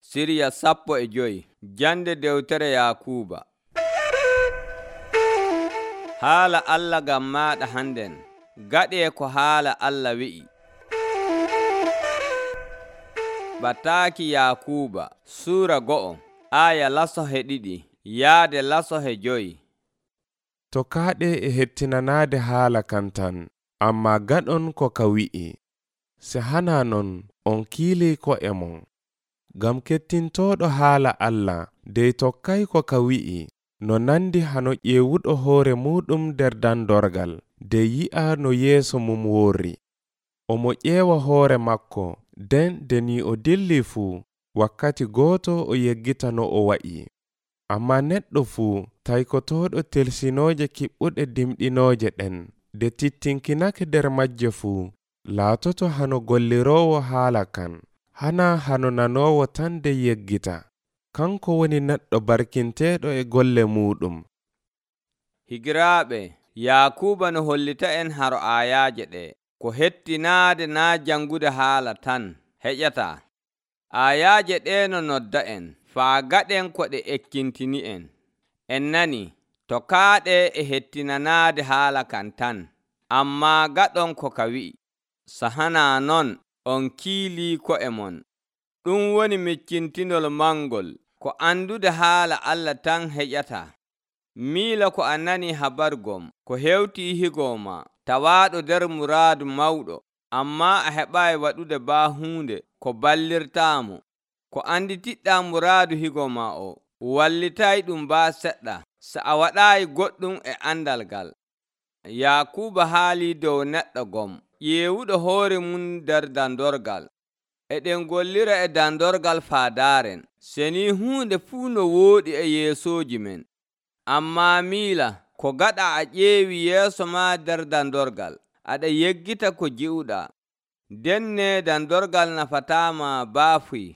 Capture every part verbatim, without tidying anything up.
Siriya sappo e joyi jande dewtere Yakuba. Haala Allah gam maɗa handen, gaɗe ko haala Allah wi'i. Bataki Yakuba sura go'o aya lasohe ɗiɗi yaade lasohe joyi. To kaaɗe e hettinanaade haala kan tan, amma gaɗon ko ka wi'i. Se hana non on kiili ko e mon. Gam kettintooɗo haala Allah dey tokkay ko ka wi'i, no nandi hano ƴeewuɗo hoore muɗum nder dandorgal, de yi'a no yeeso mum worri. Omo ƴeewa hoore makko, den de ni o dilli fuu, wakkati gooto o yeggita no o wa'i. Amma neɗɗo fuu taykotooɗo telsinooje kiɓɓuɗe dimɗinooje ɗen, de tittinkinake nder majje fuu, laatoto hano golliroowo haala kan, hana hano nanoowo tan de yeggita. Kanko woni neɗɗo barkinteeɗo e golle muɗum. Higiraaɓe, Yakuba no hollita en haro ayaaje ɗe, ko hettinaade naa jangude haala tan heƴata. Ayaaje ɗe no nodda en, faa gaɗen ko ɗe ekkintini en. En nani, to kaaɗe e hettinanaade haala kan tan, amma gaɗon ko ka wi'i. Sahana non on kiili ko e mon. Ɗum woni miccintinol mangol, ko andude haala Allah tan heƴata. Miila ko a nani habargom, ko hewti higoma, tawaaɗo nder muraadu mawɗo, amma a heɓayi waɗude baa huunde ko ballirtaamo. Ko anditiɗɗa muraadu higoma o, wallitayi ɗum baa seɗɗa, so a waɗayi goɗɗum e andal gal. Yakuba haali dow neɗɗo gom, ƴeewuɗo hoore mum nder dandorgal. Eɗen gollira e dandorgal faadaren, seni huunde fuu no wooɗi e yeesoji men. Amma miila, ko gaɗa a ƴeewi yeeso ma nder dandorgal, aɗa yeggita ko ji'uɗa. Denne dandorgal nafatama baafuy.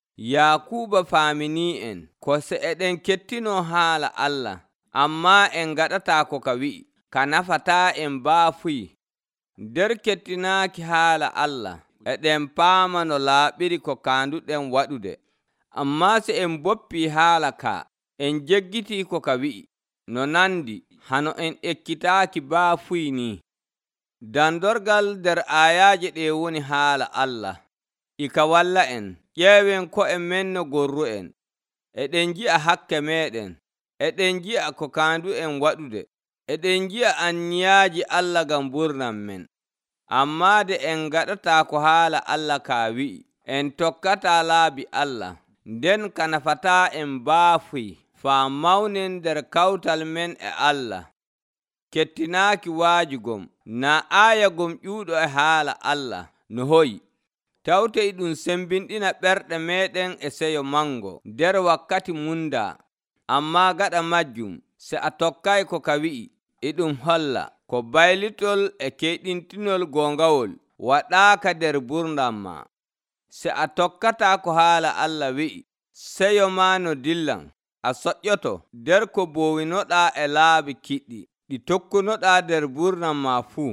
Yakuba faamini en, ko se eɗen kettino haala Allah, amma en gaɗata ko ka wi'i, ka nafata en baafuy. Nder kettinaaki haala Allah, eɗen paama no laaɓiri ko kaanduɗen waɗude. Amma se en boppi haala ka, en jeggiti ko ka wi'i, no nandi hano en ekkitaaki baafuy ni. Dandorgal nder ayaaje ɗe woni haala Allah. Ika walla en, ƴeewen ko en men no gorru en. Eɗen ji'a hakke meɗen, eɗen ji'a ko kaandu en waɗude, eɗen ji'a anniyaaji Allah gam burnam men. Amma de en gaɗata ko haala Allah ka wi'i, en tokkata laabi Allah, nden ka nafata en baafuy, faa mawnen nder kawtal men e Allah. Kettinaaki waajugom, na aayagom ƴuuɗo e haala Allah, no hoyi. Tawtey ɗum sembinɗina ɓerɗe meɗen e seyo mango nder wakkati munda. Amma gaɗa majjum, se a tokkay ko ka wi'i, e ɗum holla ko baylitol e keɗintinol gongawol waɗaaka nder burdam ma. Se a tokkata ko haala Allah wi'i, seyo ma no dillan, a soƴƴoto nder ko bowinoɗa e laabi kiɗɗi ɗi tokkunoɗa nder burdam ma fuu.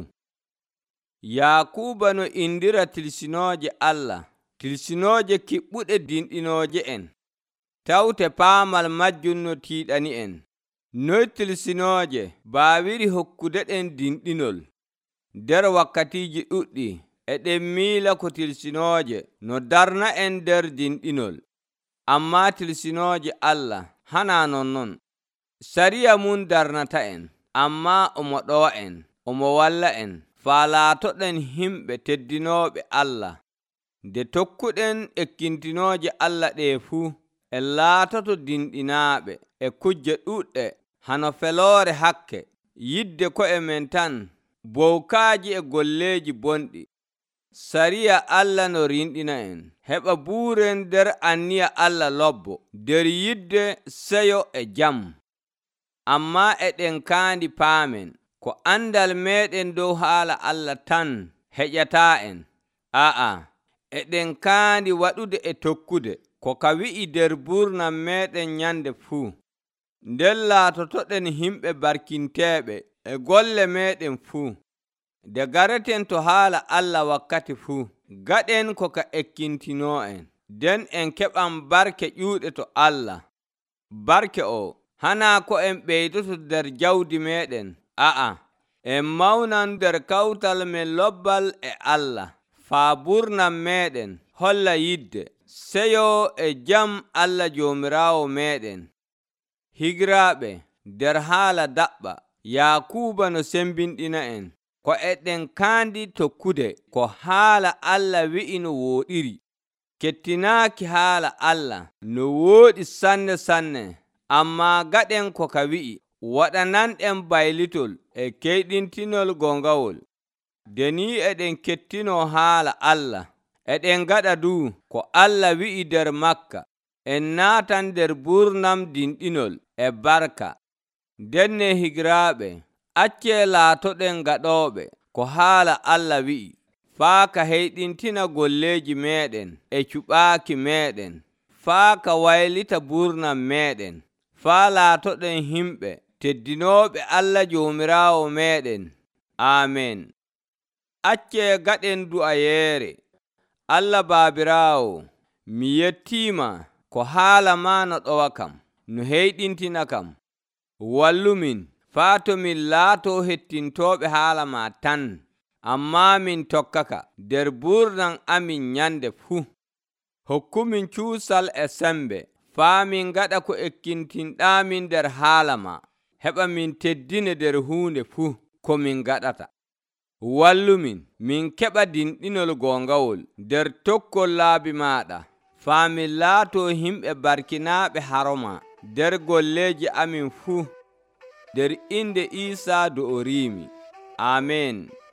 Yakuba no indira tilsinooje Allah, tilsinooje kiɓɓuɗe dinɗinooje en. Tawte paamal majjum no tiiɗani en. Noy tilsinooje baawiri hokkude ɗen dinɗinol. Nder wakkatiji ɗuɗɗi, eɗen miila ko tilsinooje no darna en nder dinɗinol. Amma tilsinooje Allah hana nonnon. Sariya mum darnata en, amma omo ɗowa en, omo walla en, faa laatoɗen himɓe teddinooɓe Allah. Nde tokkuɗen ekkintinooje Allah ɗe fuu, en laatoto dinɗinaaɓe e kujje ɗuɗɗe, hano feloore hakke, yidde ko'e men tan, bowkaaji e golleeji bonɗi. Sariya Allah no rinɗina en, heɓa buuren nder anniya Allah lobbo, nder yidde seyo e jam. Amma eɗen kaandi paamen, ko andal meɗen dow haala Allah tan heƴata en. Aa, eɗen kaandi waɗude e tokkude ko ka wi'i nder burnam meɗen nyande fuu. Nden laatotoɗen himɓe barkinteeɓe e golle meɗen fuu. De gareten to haala Allah wakkati fuu, gaɗen ko ka ekkintino en. nden en keɓan barke ƴuuɗe to Allah. Barke o hana ko en ɓeydoto nder jawdi meɗen, a'a, en mawnan nder kawtal men lobbal e Allah, faa burnam meɗen holla yidde, seyo e jam Allah Joomiraawo meɗen. Higiraaɓe, nder haala daɓɓa, Yakuuba no sembinɗina en, ko eɗen kaandi tokkude ko haala Allah wi'i no wooɗiri. Kettinaaki haala Allah no wooɗi sanne sanne, amma gaɗen ko ka wi'i, waɗananɗen baylitol e keyɗintinol gongawol. Deni eɗen kettino haala Allah, eɗen gaɗa du ko Allah wi'i nder Makka, en naatan nder burnam dinɗinol e barka. Denne higiraaɓe, acce laatoɗen gaɗooɓe ko haala Allah wi'i, faa ka heyɗintina golleeji meɗen e cuɓaaki meɗen, faa ka waylita burnam meɗen, faa laatoɗen himɓe teddinooɓe Allah Joomiraawo meɗen. Amen. Acce gaɗen du'ayeere. Allah Baabiraawo, mi yettiima ko haala ma no ɗowa kam, no heyɗintina kam. Wallumin faa to min laatoo hettintooɓe haala ma tan, amma min tokkaka nder burnam amin nyande fuu. Hokkumin cuusal e sembe, faa min gaɗa ko ekkintinɗamin nder haala ma, heɓa min teddine nder huunde fuu ko min gaɗata. Wallumin min keɓa dinɗinol gongawol nder tokkol laabi maɗa, faa min laatoo himɓe barkinaaɓe haroma nder golleeji amin fuu, nder inde Iisaa do o riimi. Amen.